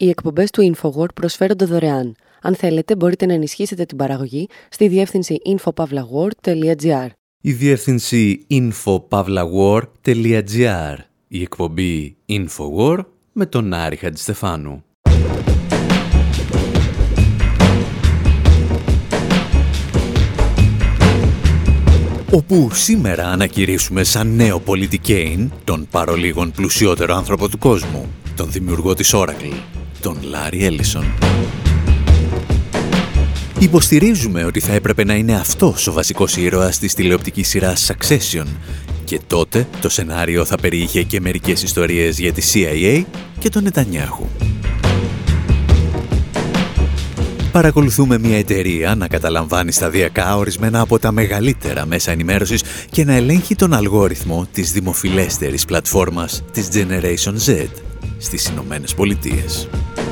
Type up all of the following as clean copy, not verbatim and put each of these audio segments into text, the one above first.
Οι εκπομπές του InfoWar προσφέρονται δωρεάν. Αν θέλετε, μπορείτε να ενισχύσετε την παραγωγή στη διεύθυνση infopavlagor.gr. Η διεύθυνση infopavlagor.gr. Η εκπομπή InfoWar με τον Άρη Χατζηστεφάνου. Όπου σήμερα ανακηρύσουμε σαν νέο πολιτικέιν τον παρολίγων πλουσιότερο άνθρωπο του κόσμου, τον δημιουργό της Oracle, τον Λάρι Έλισον. Υποστηρίζουμε ότι θα έπρεπε να είναι αυτός ο βασικός ήρωας της τηλεοπτικής σειράς Succession και τότε το σενάριο θα περιείχε και μερικές ιστορίες για τη CIA και τον Νετανιάχου. Παρακολουθούμε μια εταιρεία να καταλαμβάνει σταδιακά ορισμένα από τα μεγαλύτερα μέσα ενημέρωσης και να ελέγχει τον αλγόριθμο της δημοφιλέστερης πλατφόρμας της Generation Z στις Ηνωμένες Πολιτείες.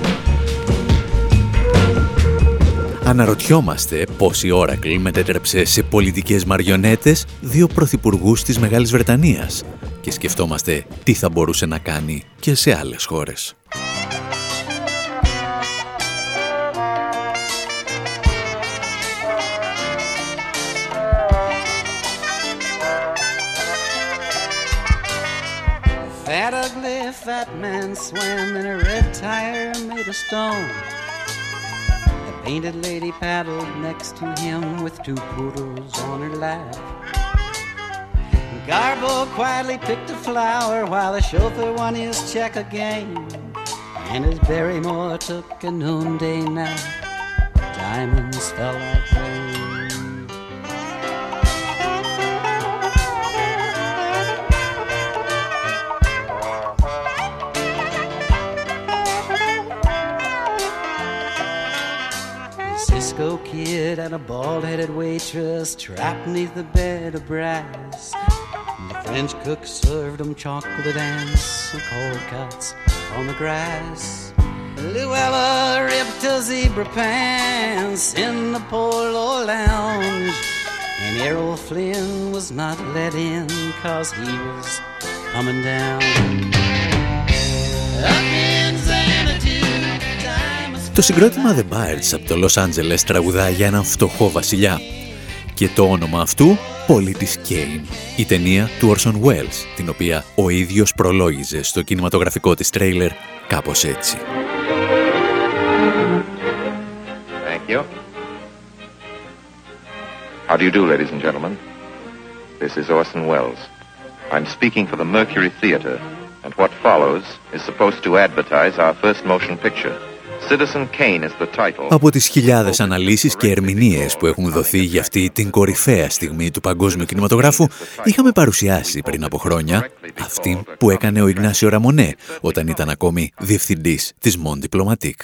Αναρωτιόμαστε πώς η Oracle μετέτρεψε σε πολιτικές μαριονέτες δύο πρωθυπουργούς της Μεγάλης Βρετανίας και σκεφτόμαστε τι θα μπορούσε να κάνει και σε άλλες χώρες. That ugly fat man swam in a red tire made of stone. The painted lady paddled next to him with two poodles on her lap. Garbo quietly picked a flower while the chauffeur won his check again. And as Barrymore took a noonday nap, diamonds fell like rain. Cisco kid and a bald-headed waitress trapped neath the bed of brass. The French cook served them chocolate and some cold cuts on the grass. Luella ripped her zebra pants in the polo lounge. And Errol Flynn was not let in 'cause he was coming down. Up in Xanadu. Το συγκρότημα The Byrds από το Λος Άντζελες τραγουδά για έναν φτωχό βασιλιά. Και το όνομα αυτού, Πολίτης Κέιν, η ταινία του Orson Welles, την οποία ο ίδιος προλόγιζε στο κινηματογραφικό της τρέιλερ κάπως έτσι. Thank you. How do you do, ladies and gentlemen? This is Orson Welles. I'm speaking for the Mercury Theatre, and what follows is supposed to advertise our first motion picture. Από τις χιλιάδες αναλύσεις και ερμηνείες που έχουν δοθεί για αυτή την κορυφαία στιγμή του παγκόσμιου κινηματογράφου, είχαμε παρουσιάσει πριν από χρόνια αυτή που έκανε ο Ιγνάσιο Ραμονέ όταν ήταν ακόμη διευθυντής της Monde Diplomatique.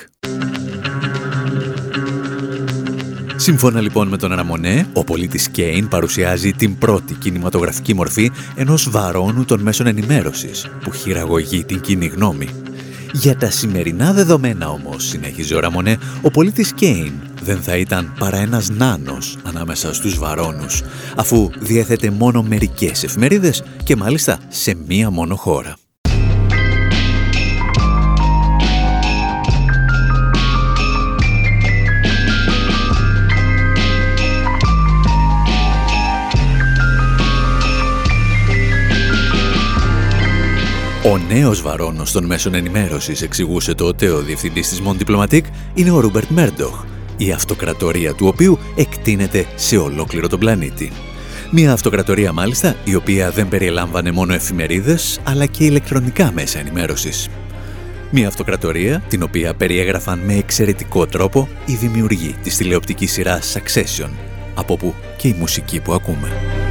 Σύμφωνα λοιπόν με τον Ραμονέ, ο πολίτης Κέιν παρουσιάζει την πρώτη κινηματογραφική μορφή ενός βαρώνου των μέσων ενημέρωσης που χειραγωγεί την κοινή γνώμη. Για τα σημερινά δεδομένα όμως, συνέχιζε ο Ραμονέ, ο πολίτης Κέιν δεν θα ήταν παρά ένας νάνος ανάμεσα στους βαρώνους, αφού διέθετε μόνο μερικές εφημερίδες και μάλιστα σε μία μόνο χώρα. Ο νέος βαρώνος των μέσων ενημέρωσης, εξηγούσε τότε ο διευθυντής της Monde Diplomatique, είναι ο Ρούμπερτ Μέρντοχ, η αυτοκρατορία του οποίου εκτείνεται σε ολόκληρο τον πλανήτη. Μια αυτοκρατορία μάλιστα η οποία δεν περιελάμβανε μόνο εφημερίδες αλλά και ηλεκτρονικά μέσα ενημέρωσης. Μια αυτοκρατορία την οποία περιέγραφαν με εξαιρετικό τρόπο οι δημιουργοί της τηλεοπτικής σειράς Succession, από που και η μουσική που ακούμε.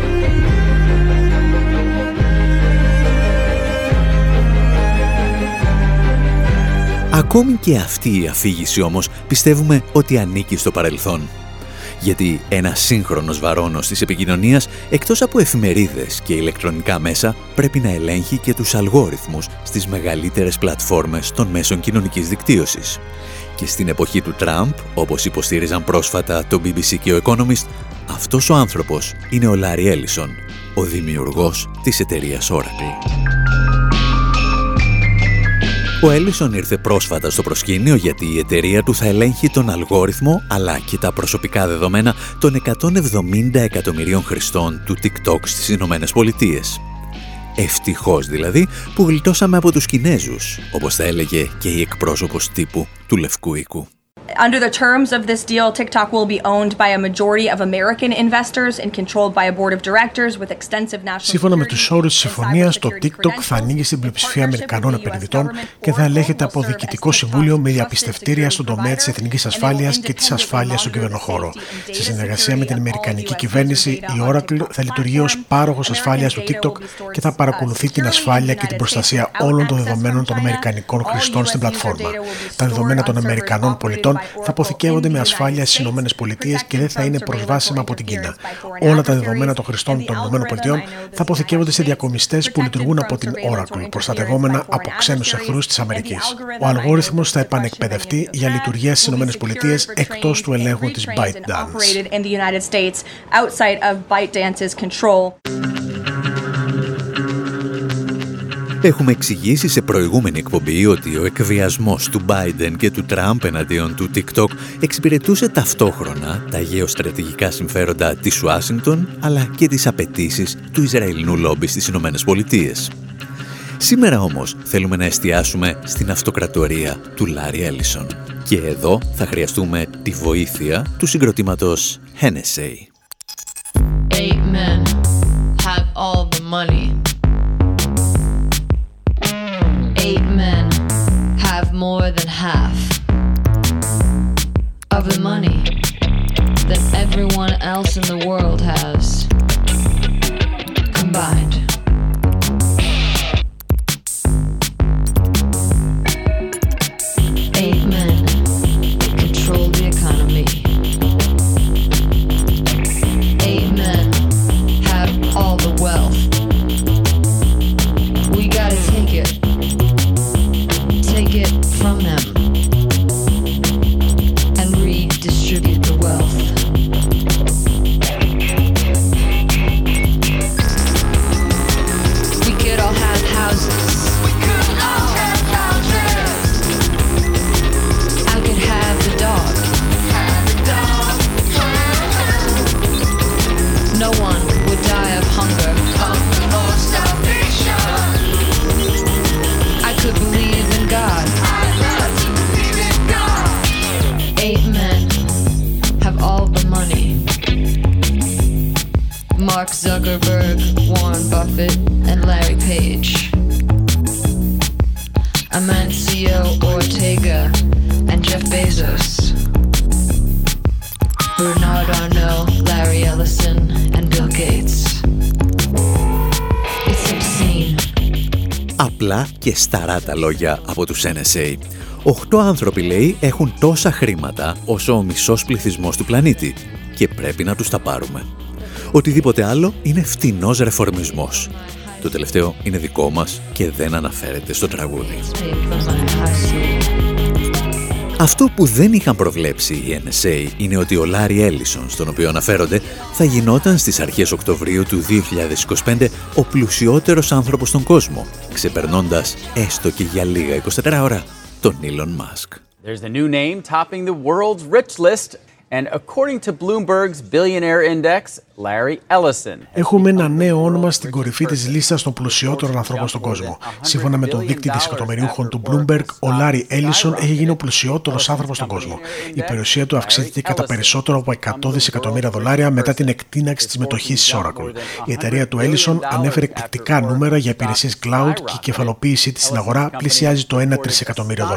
Ακόμη και αυτή η αφήγηση όμως πιστεύουμε ότι ανήκει στο παρελθόν. Γιατί ένας σύγχρονος βαρώνος της επικοινωνίας, εκτός από εφημερίδες και ηλεκτρονικά μέσα, πρέπει να ελέγχει και τους αλγόριθμους στις μεγαλύτερες πλατφόρμες των μέσων κοινωνικής δικτύωσης. Και στην εποχή του Τραμπ, όπως υποστήριζαν πρόσφατα το BBC και ο Economist, αυτός ο άνθρωπος είναι ο Λάρι Έλισον, ο δημιουργός της εταιρείας Oracle. Ο Έλισον ήρθε πρόσφατα στο προσκήνιο γιατί η εταιρεία του θα ελέγχει τον αλγόριθμο αλλά και τα προσωπικά δεδομένα των 170 εκατομμυρίων χρηστών του TikTok στις Ηνωμένες Πολιτείες. Ευτυχώς δηλαδή που γλιτώσαμε από τους Κινέζους, όπως θα έλεγε και η εκπρόσωπος τύπου του Λευκού Οίκου. Under the terms of this deal, TikTok will be owned by a majority of American investors and controlled by a board of directors with extensive national. Σύμφωνα με τους όρους της συμφωνίας, το TikTok θα ανοίγει στην πλειοψηφία Αμερικανών επενδυτών και θα ελέγχεται από διοικητικό συμβούλιο με διαπιστευτήρια στον τομέα της εθνικής ασφάλειας και της ασφάλειας στον κυβερνοχώρο. Σε συνεργασία με την Αμερικανική κυβέρνηση, η Oracle θα λειτουργεί ως πάροχος ασφάλειας του TikTok και θα παρακολουθεί την ασφάλεια και την προστασία όλων των δεδομένων των Αμερικανικών χρηστών στην πλατφόρμα. Τα δεδομένα των Αμερικανών πολιτών θα αποθηκεύονται με ασφάλεια στις ΗΠΑ και δεν θα είναι προσβάσιμα από την Κίνα. Όλα τα δεδομένα των χρηστών των ΗΠΑ θα αποθηκεύονται σε διακομιστές που λειτουργούν από την Oracle, προστατευόμενα από ξένους εχθρούς της Αμερικής. Ο αλγόριθμος θα επανεκπαιδευτεί για λειτουργία στις ΗΠΑ εκτός του ελέγχου της ByteDance. Έχουμε εξηγήσει σε προηγούμενη εκπομπή ότι ο εκβιασμός του Biden και του Trump εναντίον του TikTok εξυπηρετούσε ταυτόχρονα τα γεωστρατηγικά συμφέροντα της Ουάσιγκτον αλλά και τις απαιτήσεις του Ισραηλινού λόμπι στις Ηνωμένες Πολιτείες. Σήμερα όμως θέλουμε να εστιάσουμε στην αυτοκρατορία του Λάρι Έλισον. Και εδώ θα χρειαστούμε τη βοήθεια του συγκροτήματος NSA. 8 men have all the money. 8 men have more than half of the money that everyone else in the world has combined. Mark Zuckerberg, Warren Buffett, and Larry Page. Amancio Ortega and Jeff Bezos. Bernard Arnault, Larry Ellison, and Bill Gates. It's obscene. Απλά και σταρά τα λόγια από τους NSA. 8 άνθρωποι, λέει, έχουν τόσα χρήματα όσο ο μισός πληθυσμός του πλανήτη και πρέπει να τους τα πάρουμε. Οτιδήποτε άλλο είναι φτηνός ρεφορμισμός. Το τελευταίο είναι δικό μας και δεν αναφέρεται στο τραγούδι. Αυτό που δεν είχαν προβλέψει οι NSA είναι ότι ο Λάρι Έλισον, στον οποίο αναφέρονται, θα γινόταν στις αρχές Οκτωβρίου του 2025 ο πλουσιότερος άνθρωπος στον κόσμο, ξεπερνώντας έστω και για λίγα 24 ώρα τον Elon Musk. There's a new name topping the world's rich list. And according to Bloomberg's Billionaire Index, Larry Ellison. Έχουμε ένα νέο όνομα στην κορυφή της λίστας των πλουσιότερων ανθρώπων στον κόσμο. Σύμφωνα με τον δείκτη δισεκατομμυρίουχων του Bloomberg, ο Larry Ellison έχει γίνει ο πλουσιότερος άνθρωπος στον κόσμο. Η περιουσία του αυξήθηκε κατά περισσότερο από $100 δισεκατομμύρια μετά την εκτείναξη της μετοχής της Oracle. Η εταιρεία του Ellison ανέφερε εκπληκτικά νούμερα για υπηρεσίες cloud και η κεφαλοποίησή της στην αγορά πλησιάζει το $1 τρισεκατομμύριο.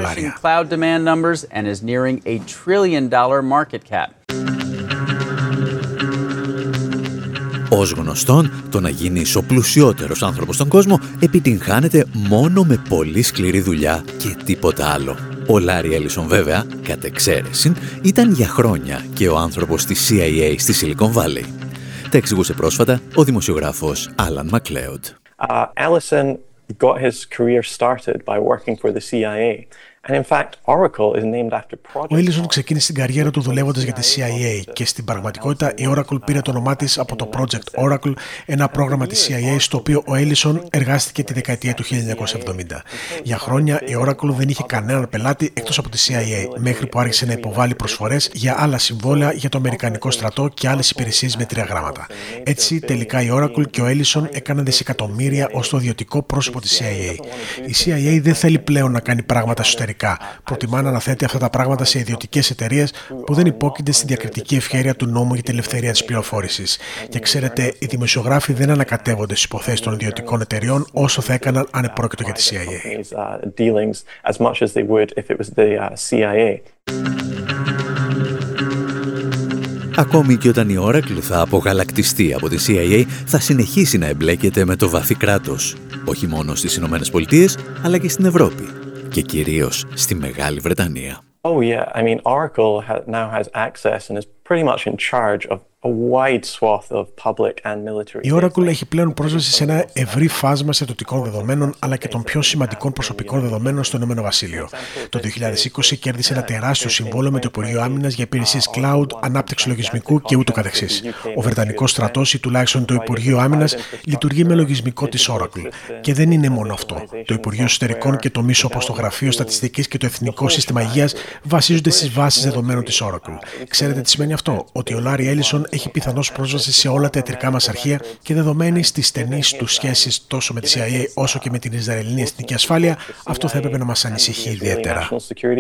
Ως γνωστόν, το να γίνεις ο πλουσιότερος άνθρωπος στον κόσμο επιτυγχάνεται μόνο με πολύ σκληρή δουλειά και τίποτα άλλο. Ο Λάρι Έλισον βέβαια, κατ' εξαίρεση, ήταν για χρόνια και ο άνθρωπος της CIA στη Silicon Valley. Τα εξηγούσε πρόσφατα ο δημοσιογράφος Alan MacLeod. Ellison got his career started by working for the CIA. Ο Ellison ξεκίνησε την καριέρα του δουλεύοντας για τη CIA και στην πραγματικότητα η Oracle πήρε το όνομά της από το Project Oracle, ένα πρόγραμμα της CIA στο οποίο ο Ellison εργάστηκε τη δεκαετία του 1970. Για χρόνια η Oracle δεν είχε κανέναν πελάτη εκτός από τη CIA, μέχρι που άρχισε να υποβάλει προσφορές για άλλα συμβόλαια για το Αμερικανικό στρατό και άλλες υπηρεσίες με 3 γράμματα. Έτσι, τελικά η Oracle και ο Ellison έκαναν δισεκατομμύρια ως το ιδιωτικό πρόσωπο της CIA. Η CIA δεν θέλει πλέον να κάνει πράγματα εσωτερικά. Προτιμά να αναθέτει αυτά τα πράγματα σε ιδιωτικές εταιρείες που δεν υπόκεινται στην διακριτική ευχέρεια του νόμου για την ελευθερία της πληροφόρησης. Και ξέρετε, οι δημοσιογράφοι δεν ανακατεύονται στις υποθέσεις των ιδιωτικών εταιρεών όσο θα έκαναν αν επρόκειτο για τη CIA. Ακόμη και όταν η Oracle θα απογαλακτιστεί από τη CIA, θα συνεχίσει να εμπλέκεται με το βαθύ κράτος, όχι μόνο στις Ηνωμένες Πολιτείες, αλλά και στην Ευρώπη και κυρίως στη Μεγάλη Βρετανία. Oh yeah, I mean Oracle now has access and is pretty much in charge of a wide swath of public and military. Η Oracle έχει πλέον πρόσβαση σε ένα ευρύ φάσμα στρατιωτικών δεδομένων αλλά και των πιο σημαντικών προσωπικών δεδομένων στο Ηνωμένο Βασίλειο. Το 2020 κέρδισε ένα τεράστιο συμβόλαιο με το Υπουργείο Άμυνας για υπηρεσίες cloud, ανάπτυξη λογισμικού και ούτω καθεξής. Ο Βρετανικός στρατός ή τουλάχιστον το Υπουργείο Άμυνας λειτουργεί με λογισμικό της Oracle. Και δεν είναι μόνο αυτό. Το Υπουργείο Εσωτερικών και τομείς όπως το Γραφείο Στατιστικής και το Εθνικό Σύστημα Υγείας βασίζονται στις βάσεις δεδομένων της Oracle. Ξέρετε τι σημαίνει αυτό? Ότι ο Larry Ellison έχει πιθανώς πρόσβαση σε όλα τα ιατρικά μας αρχεία και δεδομένη στις στενείς του σχέσεις τόσο με τη CIA όσο και με την Ισραηλινή Εθνική Ασφάλεια, αυτό θα έπρεπε να μας ανησυχεί ιδιαίτερα.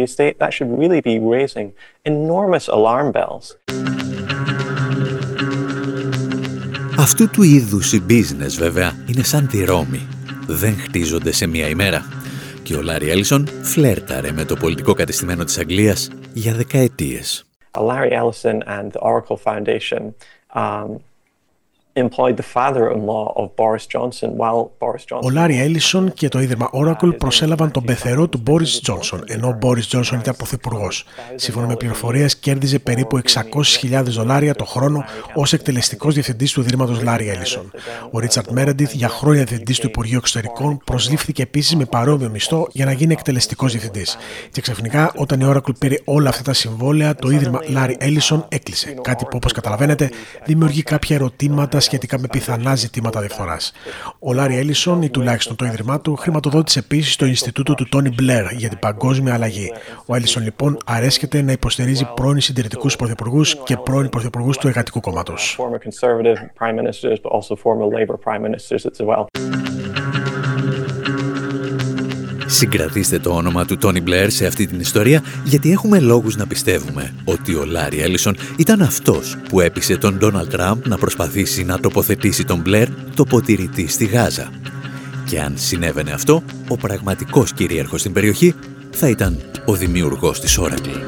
Αυτού του είδους οι business βέβαια είναι σαν τη Ρώμη. Δεν χτίζονται σε μία ημέρα. Και ο Larry Ellison φλέρταρε με το πολιτικό κατεστημένο της Αγγλίας για δεκαετίες. Larry Ellison and the Oracle Foundation employed the father-in-law of Boris Johnson while Boris Johnson... Ο Larry Ellison και το ίδρυμα Oracle προσέλαβαν τον πεθερό του Boris Johnson, ενώ ο Boris Johnson ήταν πρωθυπουργός. Σύμφωνα με πληροφορίες, κέρδιζε περίπου $600,000 το χρόνο ως εκτελεστικός διευθυντής του ιδρύματος Larry Ellison. Ο Richard Meredith, για χρόνια διευθυντής του Υπουργείου Εξωτερικών, προσλήφθηκε επίσης με παρόμοιο μισθό για να γίνει εκτελεστικός διευθυντής. Και ξαφνικά, όταν η Oracle πήρε όλα αυτά τα συμβόλαια, το ίδρυμα Larry Ellison έκλεισε. Κάτι που, όπως καταλαβαίνετε, δημιουργεί κάποια ερωτήματα σχετικά με πιθανά ζητήματα διαφθοράς. Ο Larry Ellison, ή τουλάχιστον το ίδρυμά του, χρηματοδότησε επίσης το Ινστιτούτο του Tony Blair για την παγκόσμια αλλαγή. Ο Ellison λοιπόν αρέσκεται να υποστηρίζει πρώην συντηρητικούς πρωθυπουργούς και πρώην πρωθυπουργούς του Εργατικού Κόμματος. Συγκρατήστε το όνομα του Τόνι Μπλερ σε αυτή την ιστορία, γιατί έχουμε λόγους να πιστεύουμε ότι ο Λάρι Έλισον ήταν αυτός που έπεισε τον Ντόναλντ Τραμπ να προσπαθήσει να τοποθετήσει τον Μπλερ τοποτηρητή στη Γάζα. Και αν συνέβαινε αυτό, ο πραγματικός κυρίαρχος στην περιοχή θα ήταν ο δημιουργός της Oracle.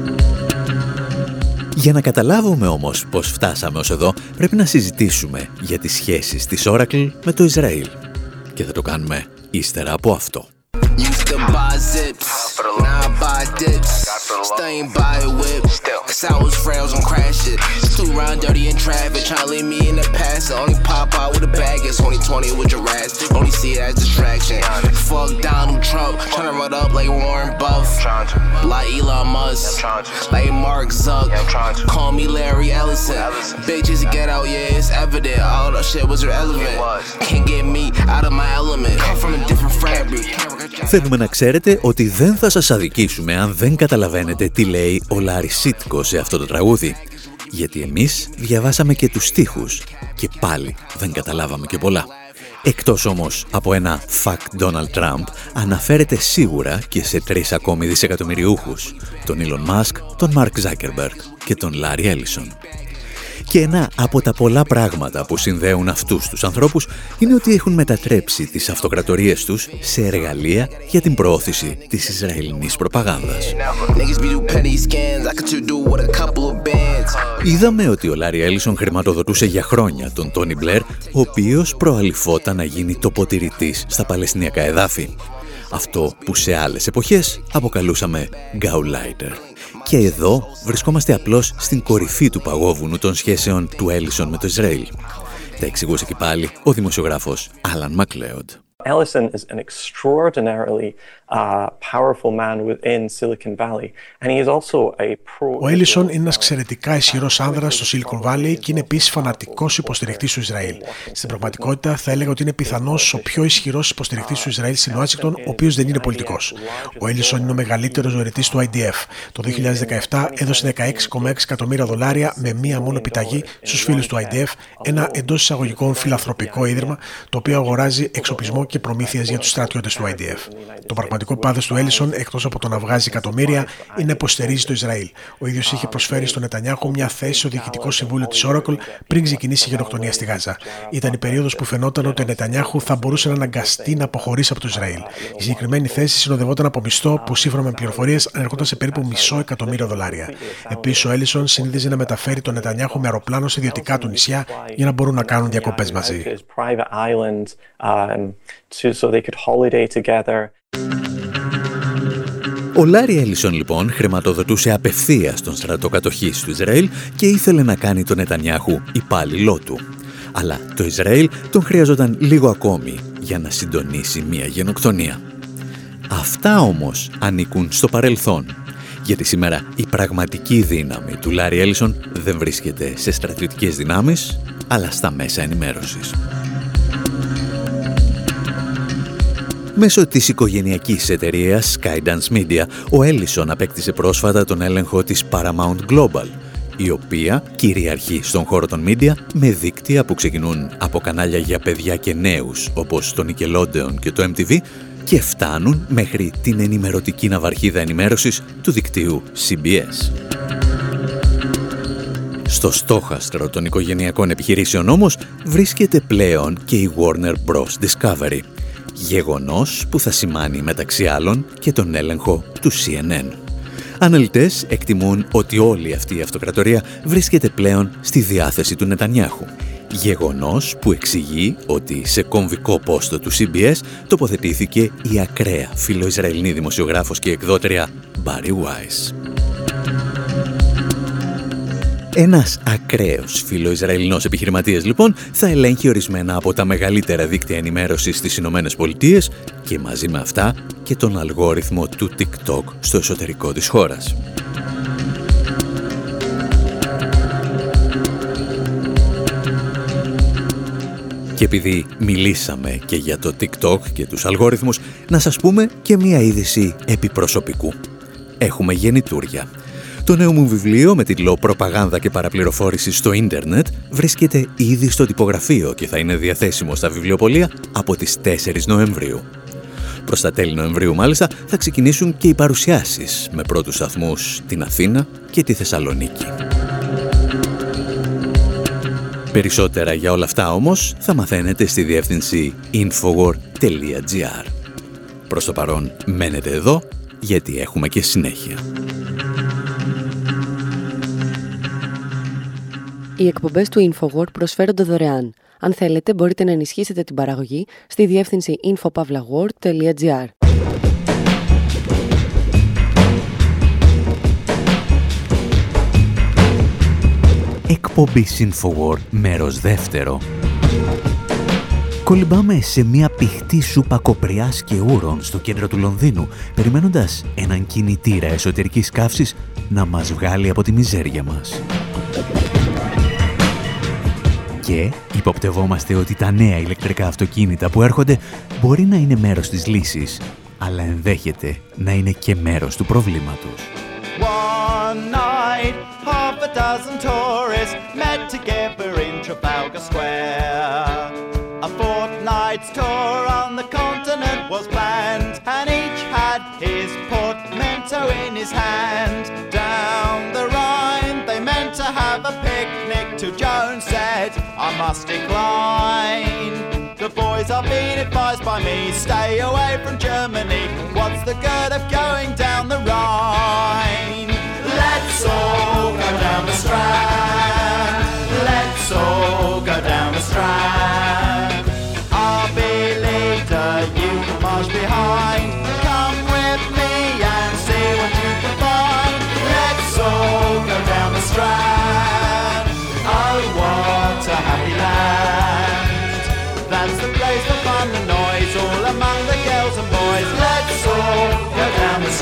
Για να καταλάβουμε όμως πώς φτάσαμε ως εδώ, πρέπει να συζητήσουμε για τις σχέσεις της Oracle με το Ισραήλ. Και θα το κάνουμε ύστερα από αυτό. Used to buy zips, now I buy dips. Staying by a whip, cause I was frails and crash it. Too round dirty in traffic, tryna leave me in the past. Only pop out with a bag, it's 2020 with your ass. Only see it as distraction. Fuck Donald Trump, tryna run up like Warren Buff. Like Elon Musk, like Mark Zuck. Call me Larry Ellison. Bitches get out, yeah, it's evident. All that shit was irrelevant. Can't get me out of my element. Come from a different fabric. Θέλουμε να ξέρετε ότι δεν θα σας αδικήσουμε αν δεν καταλαβαίνετε τι λέει ο Λάρι Σίτκο σε αυτό το τραγούδι. Γιατί εμείς διαβάσαμε και τους στίχους και πάλι δεν καταλάβαμε και πολλά. Εκτός όμως από ένα «Fuck Donald Trump» αναφέρεται σίγουρα και σε 3 ακόμη δισεκατομμυριούχους, τον Elon Musk, τον Mark Zuckerberg και τον Larry Ellison. Και ένα από τα πολλά πράγματα που συνδέουν αυτούς τους ανθρώπους είναι ότι έχουν μετατρέψει τις αυτοκρατορίες τους σε εργαλεία για την προώθηση της Ισραηλινής προπαγάνδας. Είδαμε ότι ο Λάρι Έλισον χρηματοδοτούσε για χρόνια τον Τόνι Μπλερ, ο οποίος προαληφόταν να γίνει τοποτηρητής στα Παλαιστινιακά εδάφη. Αυτό που σε άλλες εποχές αποκαλούσαμε Gauleiter. Και εδώ βρισκόμαστε απλώς στην κορυφή του παγόβουνου των σχέσεων του Έλισον με το Ισραήλ. Τα εξηγούσε και πάλι ο δημοσιογράφος Άλαν Μακλέοντ. Ellison is an extraordinarily Ο Έλισον είναι ένας εξαιρετικά ισχυρός άνδρας στο Silicon Valley και είναι επίσης φανατικός υποστηρικτής του Ισραήλ. Στην πραγματικότητα, θα έλεγα ότι είναι πιθανώς ο πιο ισχυρός υποστηρικτής του Ισραήλ στην Ουάσιγκτον, ο οποίος δεν είναι πολιτικός. Ο Έλισον είναι ο μεγαλύτερος δωρητής του IDF. Το 2017 έδωσε $16,6 εκατομμύρια με μία μόνο επιταγή στους φίλους του IDF, ένα εντός εισαγωγικών φιλανθρωπικό ίδρυμα, το οποίο αγοράζει εξοπλισμό και προμήθειες για τους στρατιώτες του IDF. Το πραγματικό πάθος του Έλισον, εκτός από το να βγάζει εκατομμύρια, είναι να υποστηρίζει το Ισραήλ. Ο ίδιος είχε προσφέρει στον Νετανιάχου μια θέση στο διοικητικό συμβούλιο της Oracle πριν ξεκινήσει η γενοκτονία στη Γάζα. Ήταν η περίοδος που φαινόταν ότι ο Νετανιάχου θα μπορούσε να αναγκαστεί να αποχωρήσει από το Ισραήλ. Η συγκεκριμένη θέση συνοδευόταν από μισθό που, σύμφωνα με πληροφορίες, ανερχόταν σε περίπου $500,000. Επίσης, ο Έλισον συνήθιζε να μεταφέρει τον Νετανιάχου με αεροπλάνο σε ιδιωτικά του νησιά για να μπορούν να κάνουν διακοπές μαζί. Ο Λάρι Έλισον λοιπόν χρηματοδοτούσε απευθείας τον στρατό κατοχής του Ισραήλ και ήθελε να κάνει τον Νετανιάχου υπάλληλό του. Αλλά το Ισραήλ τον χρειαζόταν λίγο ακόμη για να συντονίσει μια γενοκτονία. Αυτά όμως ανήκουν στο παρελθόν, γιατί σήμερα η πραγματική δύναμη του Λάρι Έλισον δεν βρίσκεται σε στρατιωτικές δυνάμεις, αλλά στα μέσα ενημέρωσης. Μέσω της οικογενειακής εταιρείας Skydance Media, ο Έλισον απέκτησε πρόσφατα τον έλεγχο της Paramount Global, η οποία κυριαρχεί στον χώρο των media με δίκτυα που ξεκινούν από κανάλια για παιδιά και νέους, όπως το Nickelodeon και το MTV, και φτάνουν μέχρι την ενημερωτική ναυαρχίδα ενημέρωσης του δικτύου CBS. Στο στόχαστρο των οικογενειακών επιχειρήσεων όμως βρίσκεται πλέον και η Warner Bros. Discovery, γεγονός που θα σημάνει μεταξύ άλλων και τον έλεγχο του CNN. Αναλυτές εκτιμούν ότι όλη αυτή η αυτοκρατορία βρίσκεται πλέον στη διάθεση του Νετανιάχου. Γεγονός που εξηγεί ότι σε κομβικό πόστο του CBS τοποθετήθηκε η ακραία φιλοϊσραηλινή δημοσιογράφος και εκδότρια Bari Weiss. Ένας ακραίος φιλοϊσραηλινός επιχειρηματίας λοιπόν θα ελέγχει ορισμένα από τα μεγαλύτερα δίκτυα ενημέρωσης στις Ηνωμένες Πολιτείες και μαζί με αυτά και τον αλγόριθμο του TikTok στο εσωτερικό της χώρας. Και επειδή μιλήσαμε και για το TikTok και τους αλγόριθμους, να σας πούμε και μία είδηση επιπροσωπικού. Έχουμε γεννητούρια. Το νέο μου βιβλίο με τίτλο «Προπαγάνδα και παραπληροφόρηση στο ίντερνετ» βρίσκεται ήδη στο τυπογραφείο και θα είναι διαθέσιμο στα βιβλιοπωλεία από τις 4 Νοεμβρίου. Προς τα τέλη Νοεμβρίου μάλιστα θα ξεκινήσουν και οι παρουσιάσεις με πρώτους σταθμούς στην Αθήνα και τη Θεσσαλονίκη. Περισσότερα για όλα αυτά όμως θα μαθαίνετε στη διεύθυνση infowar.gr. Προς το παρόν μένετε εδώ γιατί έχουμε και συνέχεια. Οι εκπομπές του InfoWord προσφέρονται δωρεάν. Αν θέλετε, μπορείτε να ενισχύσετε την παραγωγή στη διεύθυνση infopavlagor.gr. Εκπομπή InfoWord, μέρος δεύτερο. Κολυμπάμε σε μια πηχτή σούπα κοπριάς και ούρων στο κέντρο του Λονδίνου, περιμένοντας έναν κινητήρα εσωτερικής καύσης να μας βγάλει από τη μιζέρια μας. Και υποπτευόμαστε ότι τα νέα ηλεκτρικά αυτοκίνητα που έρχονται μπορεί να είναι μέρος της λύσης, αλλά ενδέχεται να είναι και μέρος του προβλήματος. One night, half a dozen tourists met together in Trafalgar Square. A fortnight's tour on the continent was planned, and each had his portmanteau in his hand. Down the Rhine, they meant to have a picnic till Joan said, I must decline. The boys are being advised by me, stay away from Germany. What's the good of going down the Rhine? Let's all go down the Strand. Let's all go down the Strand. I'll be leader, you can march behind. Come with me and see what you can find. Let's all go down the Strand. Oh, what a happy land. That's the place for fun and noise, all among the girls and boys. Let's all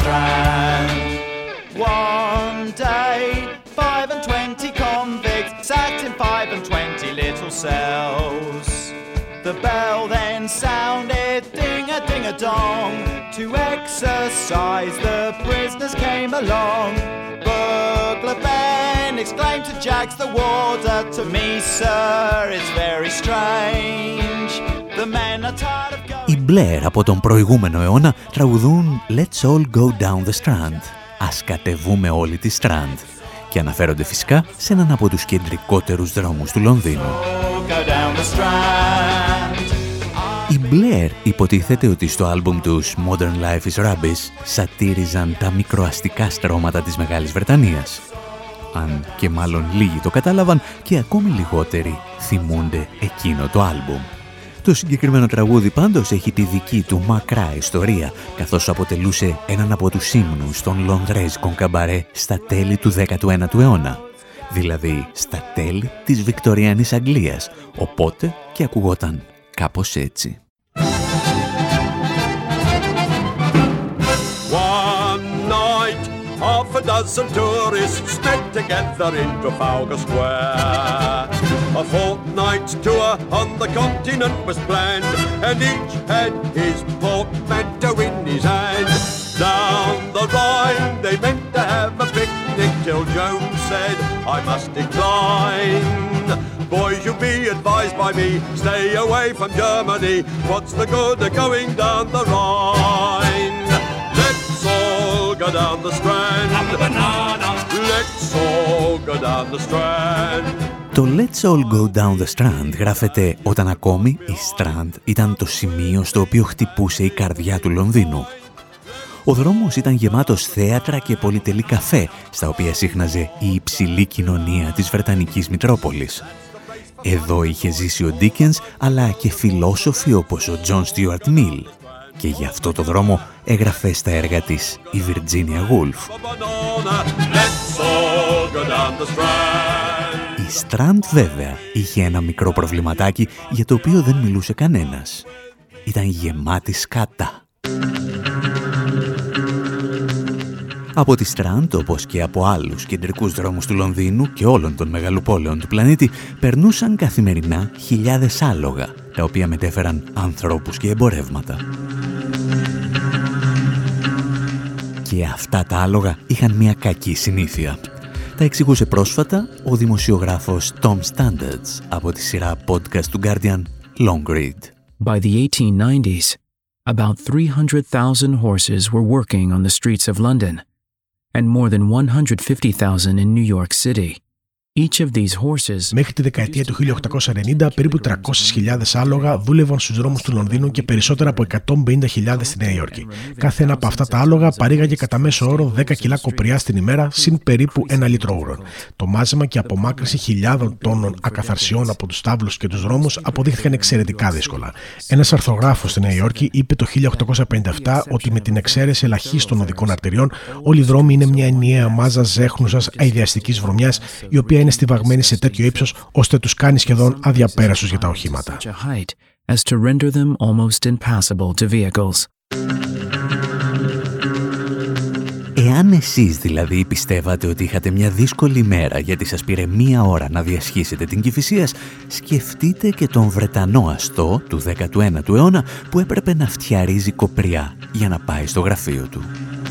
Strand. One day, 25 convicts sat in 25 little cells. The bell then sounded ding-a-ding-a-dong. To exercise, the prisoners came along. Burglar Ben exclaimed to Jags the warder, "To me, sir, it's very strange. The men are tired of going." Οι Blair από τον προηγούμενο αιώνα τραγουδούν «Let's all go down the Strand». Ας κατεβούμε όλοι τη Strand. Και αναφέρονται φυσικά σε έναν από τους κεντρικότερους δρόμους του Λονδίνου. Οι Blair υποτίθεται ότι στο άλμπουμ τους Modern Life is Rubbish σατήριζαν τα μικροαστικά στρώματα της Μεγάλης Βρετανίας. Αν και μάλλον λίγοι το κατάλαβαν και ακόμη λιγότεροι θυμούνται εκείνο το άλμπουμ. Το συγκεκριμένο τραγούδι πάντως έχει τη δική του μακρά ιστορία, καθώς αποτελούσε έναν από τους ύμνους των λονδρέζικων καμπαρέ στα τέλη του 19ου αιώνα, δηλαδή στα τέλη της Βικτωριανής Αγγλίας, οπότε και ακουγόταν κάπως έτσι. Half a dozen tourists met together in Trafalgar Square. A fortnight's tour on the continent was planned, and each had his portmanteau in his hand. Down the Rhine they meant to have a picnic till Jones said, "I must decline. Boys, you'll be advised by me, stay away from Germany. What's the good of going down the Rhine? Let's all go down the Strand. Have a banana. Let's all go down the Strand." Το «Let's all go down the Strand» γράφεται όταν ακόμη η Strand ήταν το σημείο στο οποίο χτυπούσε η καρδιά του Λονδίνου. Ο δρόμος ήταν γεμάτος θέατρα και πολυτελή καφέ, στα οποία σύχναζε η υψηλή κοινωνία της Βρετανικής Μητρόπολης. Εδώ είχε ζήσει ο Ντίκενς, αλλά και φιλόσοφοι όπως ο Τζον Στιούαρτ Μιλ. Και γι' αυτό το δρόμο έγραφε στα έργα της η Βιρτζίνια Γούλφ. Η Strand βέβαια είχε ένα μικρό προβληματάκι για το οποίο δεν μιλούσε κανένας. Ήταν γεμάτη σκάτα. Από τη Strand, όπως και από άλλους κεντρικούς δρόμους του Λονδίνου και όλων των μεγαλοπόλεων του πλανήτη, περνούσαν καθημερινά χιλιάδες άλογα, τα οποία μετέφεραν ανθρώπους και εμπορεύματα. Και αυτά τα άλογα είχαν μια κακή συνήθεια. Τα εξηγούσε πρόσφατα ο δημοσιογράφος Tom Standards από τη σειρά podcast του Guardian Long Read. By the 1890s, about 300,000 horses were working on the streets of London, and more than 150,000 in New York City. Μέχρι τη δεκαετία του 1890, περίπου 300.000 άλογα δούλευαν στους δρόμους του Λονδίνου και περισσότερα από 150.000 στη Νέα Υόρκη. Κάθε ένα από αυτά τα άλογα παρήγαγε κατά μέσο όρο 10 κιλά κοπριά την ημέρα, συν περίπου 1 λίτρο ούρων. Το μάζεμα και απομάκρυνση χιλιάδων τόνων ακαθαρσιών από τους στάβλους και τους δρόμους αποδείχθηκαν εξαιρετικά δύσκολα. Ένας αρθρογράφος στη Νέα Υόρκη είπε το 1857 ότι με την εξαίρεση ελαχίστων οδικών αρτηριών, όλοι οι δρόμοι είναι μια ενιαία μάζα ζέχνουσας αηδιαστικής βρωμιάς, η οποία είναι στιβαγμένοι σε τέτοιο ύψος ώστε τους κάνει σχεδόν αδιαπέραστους για τα οχήματα. Εάν εσείς δηλαδή πιστεύατε ότι είχατε μια δύσκολη μέρα γιατί σας πήρε μία ώρα να διασχίσετε την Κηφισίας, σκεφτείτε και τον Βρετανό αστό του 19ου αιώνα που έπρεπε να φτιαρίζει κοπριά για να πάει στο γραφείο του.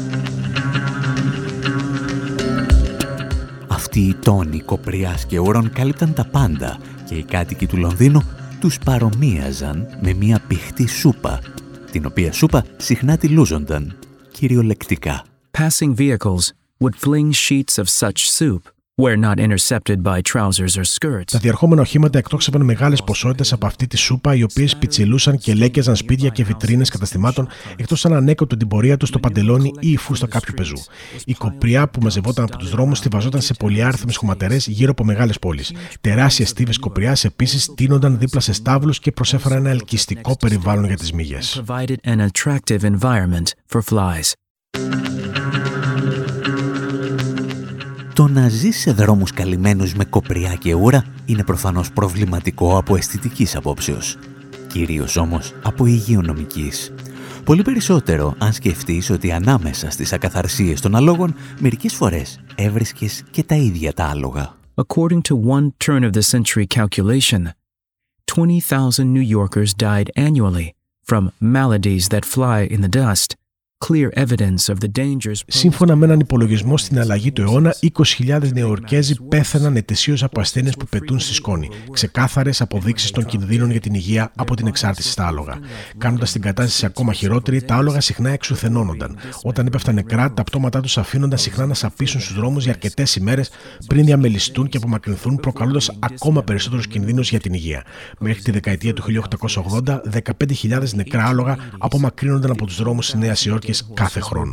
Αυτοί οι τόνοι κοπριάς και ουρών κάλυπταν τα πάντα και οι κάτοικοι του Λονδίνου τους παρομοίαζαν με μια πηχτή σούπα, την οποία σούπα συχνά τη λούζονταν, κυριολεκτικά. Passing vehicles would fling sheets of such soup where not intercepted by trousers or skirts. Τα διερχόμενα οχήματα εκτόξευαν μεγάλες ποσότητες από αυτή τη σούπα, οι οποίες πιτσιλούσαν και λέκιαζαν σπίτια και βιτρίνες καταστημάτων, εκτός αν ανέκοπτε την πορεία τους στο παντελόνι ή η φούστα κάποιου πεζού. Η κοπριά που μαζευόταν από τους δρόμους στιβαζόταν σε πολυάριθμες χωματερές γύρω από μεγάλες πόλεις. Τεράστιες στίβες κοπριάς επίσης τίνονταν δίπλα σε στάβλους και προσέφεραν ένα ελκυστικό περιβάλλον για τις μύγες. Το να ζεις σε δρόμους καλυμμένους με κοπριά και ούρα είναι προφανώς προβληματικό από αισθητικής απόψεως, κυρίως όμως από υγειονομικής. Πολύ περισσότερο αν σκεφτείς ότι ανάμεσα στις ακαθαρσίες των αλόγων μερικές φορές έβρισκες και τα ίδια τα άλογα. According to one turn-of-the-century calculation, 20,000 New Yorkers died annually from maladies that fly in the dust. Clear evidence of the dangers. Σύμφωνα με έναν υπολογισμό στην αλλαγή του αιώνα, 20.000 Νεοϊορκέζοι πέθαναν ετησίως από ασθένειες που πετούν στη σκόνη. Ξεκάθαρες αποδείξεις των κινδύνων για την υγεία από την εξάρτηση στα άλογα. Κάνοντας την κατάσταση ακόμα χειρότερη, τα άλογα συχνά εξουθενώνονταν. Όταν έπεφταν νεκρά, τα πτώματά τους αφήνονταν συχνά να σαπίσουν στους δρόμους για αρκετές ημέρες πριν διαμελιστούν και απομακρυνθούν, προκαλώντας ακόμα περισσότερους κινδύνους για την υγεία. Μέχρι τη δεκαετία του 1880, 15.000 νεκρά άλογα απομακρύνονταν από τους δρόμους της Νέας Υόρκης κάθε χρόνο.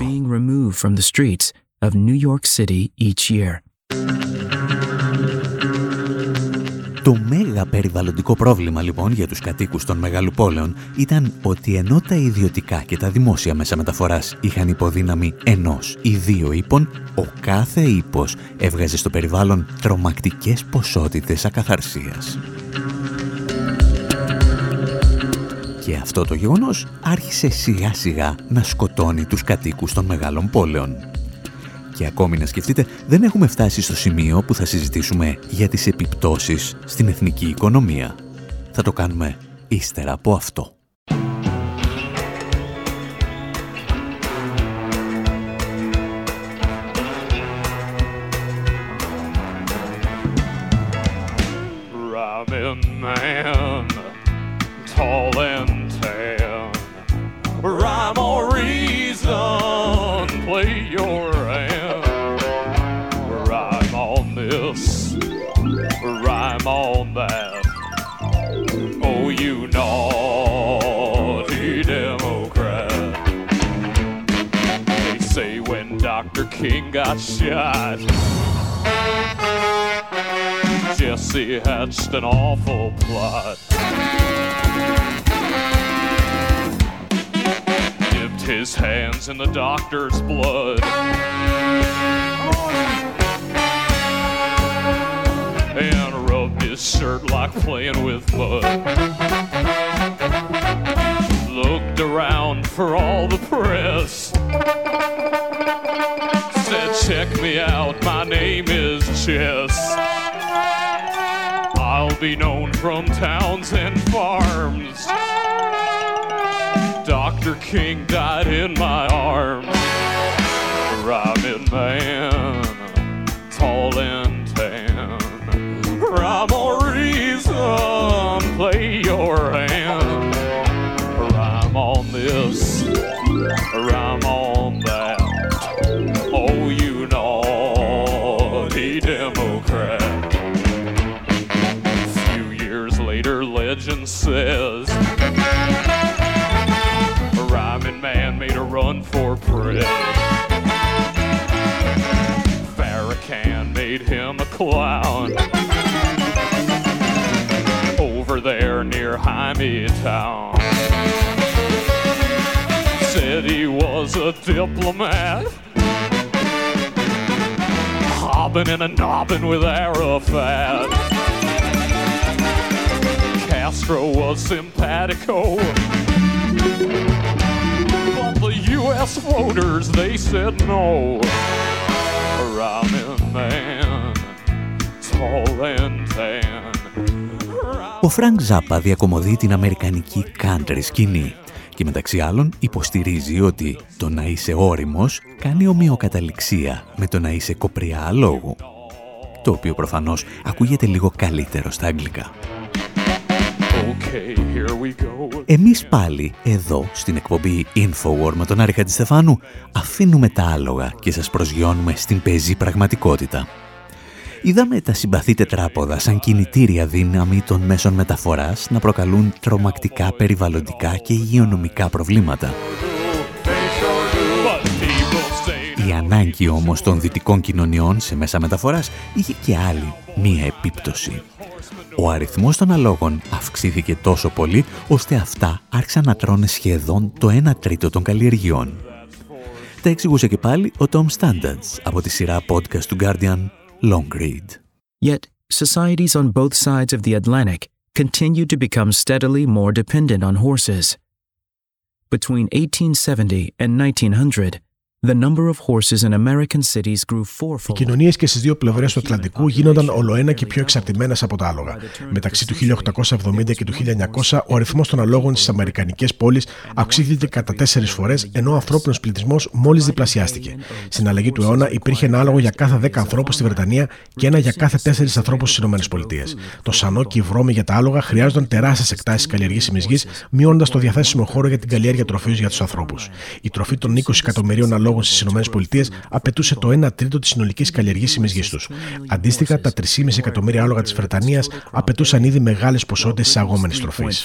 Το μέγα περιβαλλοντικό πρόβλημα λοιπόν για τους κατοίκους των μεγαλοπόλεων ήταν ότι ενώ τα ιδιωτικά και τα δημόσια μέσα μεταφοράς είχαν υποδύναμη ενός ή δύο ύπων, ο κάθε ύπος έβγαζε στο περιβάλλον τρομακτικές ποσότητες ακαθαρσίας. Και αυτό το γεγονός άρχισε σιγά σιγά να σκοτώνει τους κατοίκους των μεγάλων πόλεων. Και ακόμη να σκεφτείτε, δεν έχουμε φτάσει στο σημείο που θα συζητήσουμε για τις επιπτώσεις στην εθνική οικονομία. Θα το κάνουμε ύστερα από αυτό. Tall and tan, rhyme or reason, play your hand. Rhyme on this, rhyme on that. Oh, you naughty Democrat. They say when Dr. King got shot, Jesse hatched an awful plot. Dipped his hands in the doctor's blood and rubbed his shirt like playing with mud. Looked around for all the press, said, check me out, my name is Chess. I'll be known from towns and farms. Dr. King died in my arms. Rhyming man, tall and tan. Rhyme or reason, play your hand. Rhyme on this, rhyme on that. Oh, you naughty Democrat. Later legend says a rhyming man made a run for president. Farrakhan made him a clown over there near Jaime Town. Said he was a diplomat, hobbing and a nobbing with Arafat. Castro was simpatico, but the U.S. voters, they said no. A rhyming man, tall and tan. Ο Φρανκ Ζάπα διακομωδεί την αμερικανική country σκηνή και μεταξύ άλλων υποστηρίζει ότι το να είσαι ώριμος κάνει ομοιοκαταληξία με το να είσαι κοπριά αλόγου, το οποίο προφανώς ακούγεται λίγο καλύτερο στα αγγλικά. Εμείς πάλι εδώ στην εκπομπή Infowar με τον Άρη Χατζηστεφάνου αφήνουμε τα άλογα και σας προσγειώνουμε στην πεζή πραγματικότητα. Είδαμε τα συμπαθή τετράποδα σαν κινητήρια δύναμη των μέσων μεταφοράς να προκαλούν τρομακτικά περιβαλλοντικά και υγειονομικά προβλήματα. Η ανάγκη όμως των δυτικών κοινωνιών σε μέσα μεταφοράς είχε και άλλη μία επίπτωση. Ο αριθμός των αλόγων αυξήθηκε τόσο πολύ, ώστε αυτά άρχισαν να τρώνε σχεδόν το 1/3 των καλλιεργειών. Τα εξηγούσε και πάλι ο Tom Standards από τη σειρά podcast του Guardian Long Read. Yet, societies on both sides of the Atlantic continued to become steadily more dependent on horses. Between 1870 and 1900, the number of horses in American cities grew fourfold. Οι κοινωνίες και στις δύο πλευρές του Ατλαντικού γίνονταν ολοένα και πιο εξαρτημένες από τα άλογα. Μεταξύ του 1870 και του 1900, ο αριθμός των αλόγων στις αμερικανικές πόλεις αυξήθηκε κατά 4 φορές, ενώ ο ανθρώπινος πληθυσμός μόλις διπλασιάστηκε. Στην αλλαγή του αιώνα υπήρχε ένα άλογο για κάθε 10 ανθρώπους στη Βρετανία και ένα για κάθε 4 ανθρώπους στις ΗΠΑ. Το σανό και η βρώμη για τα άλογα χρειάζονταν τεράστιες εκτάσεις καλλιεργήσιμης γης, μειώνοντας το διαθέσιμο χώρο για την καλλιέργεια τροφής για τους ανθρώπους. Η τροφή των 20 εκατομμυρίων αλόγων στις ΗΠΑ απαιτούσε το 1 τρίτο της συνολικής καλλιεργήσιμης γης τους. Αντίστοιχα, τα 3,5 εκατομμύρια άλογα της Βρετανίας απαιτούσαν ήδη μεγάλες ποσότητες εισαγόμενης τροφής.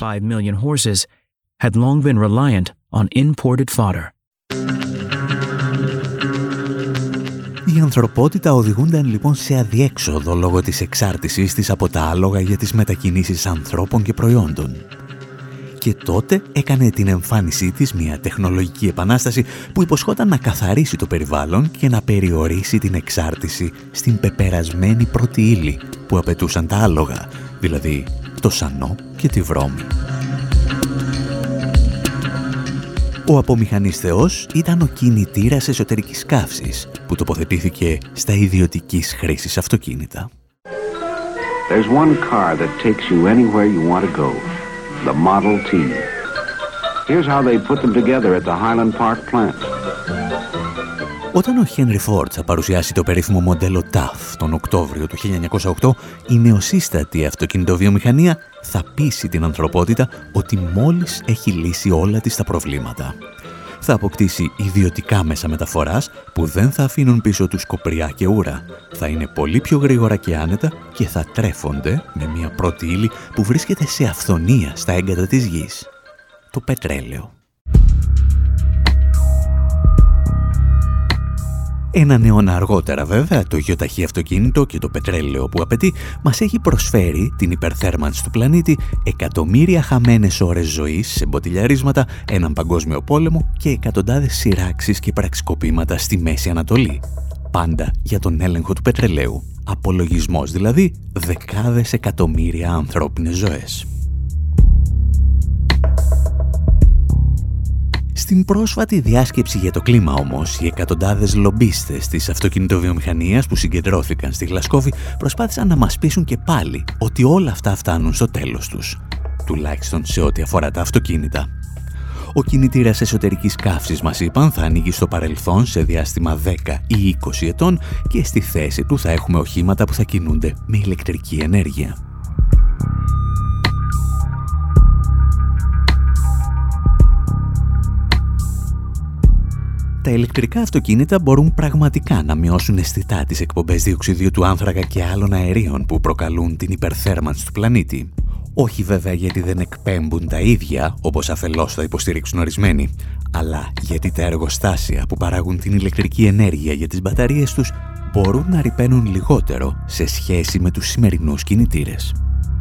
Η ανθρωπότητα οδηγούνταν λοιπόν σε αδιέξοδο λόγω της εξάρτησής της από τα άλογα για τις μετακινήσεις ανθρώπων και προϊόντων. Και τότε έκανε την εμφάνισή της μια τεχνολογική επανάσταση που υποσχόταν να καθαρίσει το περιβάλλον και να περιορίσει την εξάρτηση στην πεπερασμένη πρώτη ύλη που απαιτούσαν τα άλογα, δηλαδή το σανό και τη βρώμη. Ο απομηχανής θεός ήταν ο κινητήρας εσωτερικής καύσης που τοποθετήθηκε στα ιδιωτικής χρήσης αυτοκίνητα. There's one car that takes you anywhere you want to go. The Model T. Here's how they put them together at the Highland Park plant. Όταν ο Χένρι Φόρντ θα παρουσιάσει το περίφημο μοντέλο TAF τον Οκτώβριο του 1908, η νεοσύστατη αυτοκινητοβιομηχανία θα πείσει την ανθρωπότητα ότι μόλις έχει λύσει όλα της τα προβλήματα. Θα αποκτήσει ιδιωτικά μέσα μεταφοράς που δεν θα αφήνουν πίσω τους κοπριά και ούρα. Θα είναι πολύ πιο γρήγορα και άνετα και θα τρέφονται με μια πρώτη ύλη που βρίσκεται σε αυθονία στα έγκατα της γης. Το πετρέλαιο. Έναν αιώνα αργότερα βέβαια, το γεωταχή αυτοκίνητο και το πετρέλαιο που απαιτεί μας έχει προσφέρει την υπερθέρμανση του πλανήτη, εκατομμύρια χαμένες ώρες ζωής σε μποτιλιαρίσματα, έναν παγκόσμιο πόλεμο και εκατοντάδες σειράξεις και πραξικοπήματα στη Μέση Ανατολή. Πάντα για τον έλεγχο του πετρελαίου. Απολογισμός δηλαδή δεκάδες εκατομμύρια ανθρώπινες ζωές. Στην πρόσφατη διάσκεψη για το κλίμα όμως, οι εκατοντάδες λομπίστες της αυτοκινητοβιομηχανίας που συγκεντρώθηκαν στη Γλασκόβη προσπάθησαν να μας πείσουν και πάλι ότι όλα αυτά φτάνουν στο τέλος τους, τουλάχιστον σε ό,τι αφορά τα αυτοκίνητα. Ο κινητήρας εσωτερικής καύσης, μας είπαν, θα ανοίγει στο παρελθόν σε διάστημα 10 ή 20 ετών και στη θέση του θα έχουμε οχήματα που θα κινούνται με ηλεκτρική ενέργεια. Τα ηλεκτρικά αυτοκίνητα μπορούν πραγματικά να μειώσουν αισθητά τις εκπομπές διοξιδίου του άνθρακα και άλλων αερίων που προκαλούν την υπερθέρμανση του πλανήτη. Όχι βέβαια γιατί δεν εκπέμπουν τα ίδια, όπως αφελώς θα υποστηρίξουν ορισμένοι, αλλά γιατί τα εργοστάσια που παράγουν την ηλεκτρική ενέργεια για τις μπαταρίες τους μπορούν να ρυπαίνουν λιγότερο σε σχέση με τους σημερινούς κινητήρες.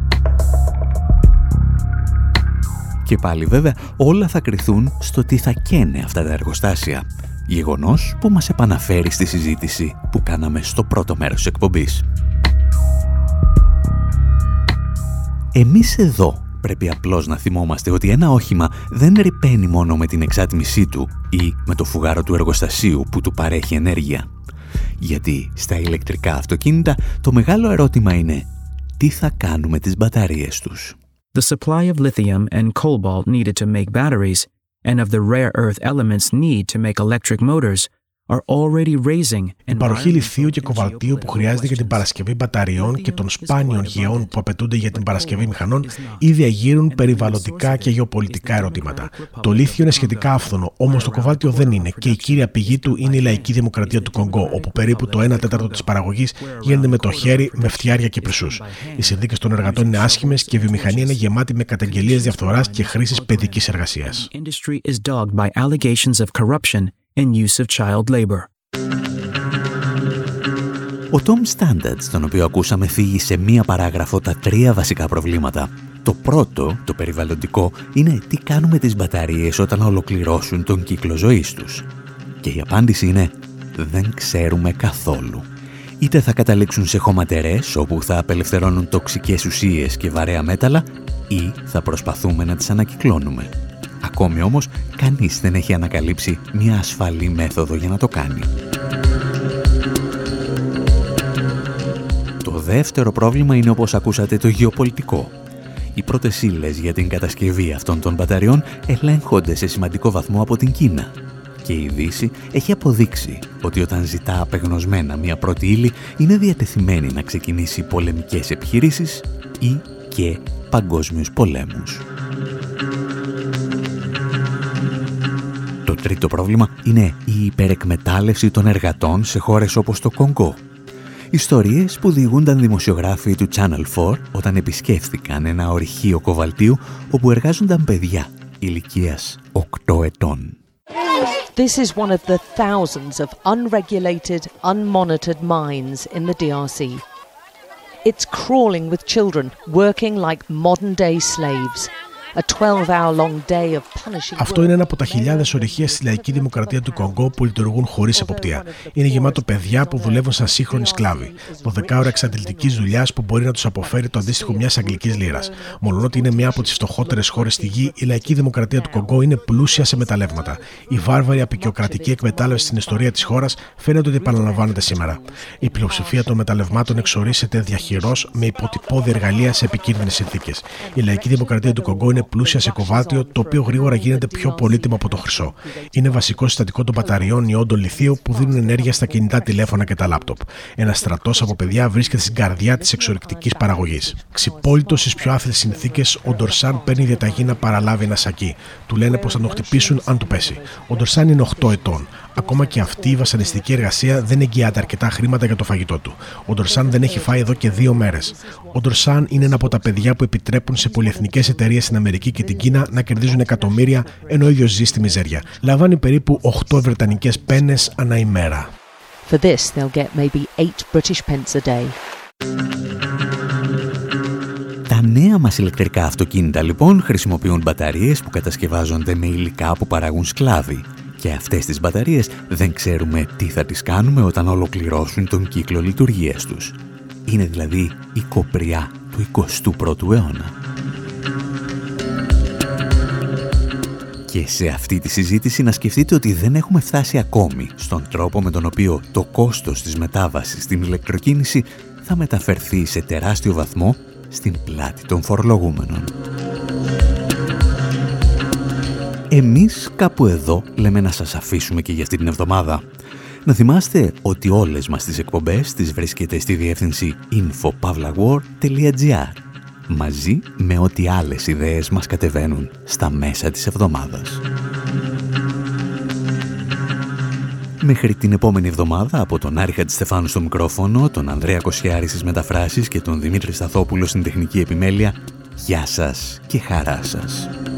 Και πάλι βέβαια όλα θα κριθούν στο τι θα καίνε αυτά τα εργοστάσια. Γεγονός που μας επαναφέρει στη συζήτηση που κάναμε στο πρώτο μέρος της εκπομπής. Εμείς εδώ πρέπει απλώς να θυμόμαστε ότι ένα όχημα δεν ρυπαίνει μόνο με την εξάτμισή του ή με το φουγάρο του εργοστασίου που του παρέχει ενέργεια. Γιατί στα ηλεκτρικά αυτοκίνητα το μεγάλο ερώτημα είναι τι θα κάνουμε τις μπαταρίες τους. The supply of lithium and cobalt needed to make batteries and of the rare earth elements need to make electric motors are already raising. Η παροχή λιθίου και κοβαλτίου που χρειάζεται για την παρασκευή μπαταριών και των σπάνιων γεών που απαιτούνται για την παρασκευή μηχανών ήδη αγείρουν περιβαλλοντικά και γεωπολιτικά ερωτήματα. Το λίθιο είναι σχετικά άφθονο, όμως το κοβάλτιο δεν είναι και η κύρια πηγή του είναι η Λαϊκή Δημοκρατία του Κονγκό, όπου περίπου το 1/4 της παραγωγής γίνεται με το χέρι, με φτιάρια και πρισούς. Οι συνθήκες των εργατών είναι άσχημες και η βιομηχανία είναι γεμάτη με καταγγελίες διαφθοράς και χρήσης παιδικής εργασίας. And use of child labor. Ο Tom Standard, τον οποίο ακούσαμε, θίγει σε μία παράγραφο τα 3 βασικά προβλήματα. Το πρώτο, το περιβαλλοντικό, είναι τι κάνουμε τις μπαταρίες όταν ολοκληρώσουν τον κύκλο ζωής τους. Και η απάντηση είναι δεν ξέρουμε καθόλου. Είτε θα καταλήξουν σε χωματερές όπου θα απελευθερώνουν τοξικές ουσίες και βαρέα μέταλλα ή θα προσπαθούμε να τις ανακυκλώνουμε. Ακόμη όμως, κανείς δεν έχει ανακαλύψει μια ασφαλή μέθοδο για να το κάνει. Το δεύτερο πρόβλημα είναι, όπως ακούσατε, το γεωπολιτικό. Οι πρώτες ύλες για την κατασκευή αυτών των μπαταριών ελέγχονται σε σημαντικό βαθμό από την Κίνα. Και η Δύση έχει αποδείξει ότι όταν ζητά απεγνωσμένα μια πρώτη ύλη είναι διατεθειμένη να ξεκινήσει πολεμικές επιχειρήσεις ή και παγκόσμιους πολέμους. Το τρίτο πρόβλημα είναι η υπερεκμετάλλευση των εργατών σε χώρες όπως το Κονγκό. Ιστορίες που διηγούνταν δημοσιογράφοι του Channel 4 όταν επισκέφθηκαν ένα ορυχείο κοβαλτίου όπου εργάζονταν παιδιά ηλικίας 8 ετών. This is one of the thousands of unregulated, unmonitored mines in the DRC. It's crawling with children working like modern-day slaves. Αυτό είναι ένα από τα χιλιάδες ορυχεία στη Λαϊκή Δημοκρατία του Κονγκό που λειτουργούν χωρίς εποπτεία. Είναι γεμάτο παιδιά που δουλεύουν σαν σύγχρονοι σκλάβοι. 12 ώρα εξαντλητικής δουλειάς που μπορεί να τους αποφέρει το αντίστοιχο μιας αγγλικής λίρας. Μολονότι είναι μια από τις φτωχότερες χώρες στη γη, η Λαϊκή Δημοκρατία του Κονγκό είναι πλούσια σε μεταλλεύματα. Η βάρβαρη απεικιοκρατική εκμετάλλευση στην ιστορία της χώρας φαίνεται ότι επαναλαμβάνεται σήμερα. Η πλειοψηφία των μεταλλευμάτων εξορίσσεται διαχειρός με υποτυπώδη εργαλεία σε επικίνδυνες συνθήκες. Η Λαϊκή Δημοκρατία του Κονγκό είναι πλούσια σε κοβάλτιο, το οποίο γρήγορα γίνεται πιο πολύτιμο από το χρυσό. Είναι βασικό συστατικό των μπαταριών ιόντων λιθίου που δίνουν ενέργεια στα κινητά τηλέφωνα και τα λάπτοπ. Ένα στρατός από παιδιά βρίσκεται στην καρδιά της εξορρυκτικής παραγωγής. Ξυπόλυτος στις πιο άθλιες συνθήκες, ο Ντορσάν παίρνει διαταγή να παραλάβει ένα σακί. Του λένε πως θα τον χτυπήσουν αν του πέσει. Ο Ντορσάν είναι 8 ετών. Ακόμα και αυτή η βασανιστική εργασία δεν εγγυάται αρκετά χρήματα για το φαγητό του. Ο Ντορσάν δεν έχει φάει εδώ και 2 μέρες. Ο Ντορσάν είναι ένα από τα παιδιά που επιτρέπουν σε πολυεθνικές εταιρείες στην Αμερική και την Κίνα να κερδίζουν εκατομμύρια, ενώ ο ίδιος ζει στη μιζέρια. Λαμβάνει περίπου 8 βρετανικές πένες ανά ημέρα. For this, they'll get maybe 8 British pence a day. Τα νέα μας ηλεκτρικά αυτοκίνητα λοιπόν χρησιμοποιούν μπαταρίες που κατασκευάζονται με υλικά που παράγουν σκλάβοι. Και αυτές τις μπαταρίες δεν ξέρουμε τι θα τις κάνουμε όταν ολοκληρώσουν τον κύκλο λειτουργίας τους. Είναι δηλαδή η κοπριά του 21ου αιώνα. Και σε αυτή τη συζήτηση να σκεφτείτε ότι δεν έχουμε φτάσει ακόμη στον τρόπο με τον οποίο το κόστος της μετάβασης στην ηλεκτροκίνηση θα μεταφερθεί σε τεράστιο βαθμό στην πλάτη των φορολογούμενων. Εμείς κάπου εδώ λέμε να σας αφήσουμε και για αυτή την εβδομάδα. Να θυμάστε ότι όλες μας τις εκπομπές τις βρίσκεται στη διεύθυνση info.pavlawar.gr μαζί με ό,τι άλλες ιδέες μας κατεβαίνουν στα μέσα της εβδομάδας. Μέχρι την επόμενη εβδομάδα, από τον Άρη Χατζηστεφάνου στο μικρόφωνο, τον Ανδρέα Κοσιάρη στις μεταφράσεις και τον Δημήτρη Σταθόπουλο στην τεχνική επιμέλεια, γεια σας και χαρά σας.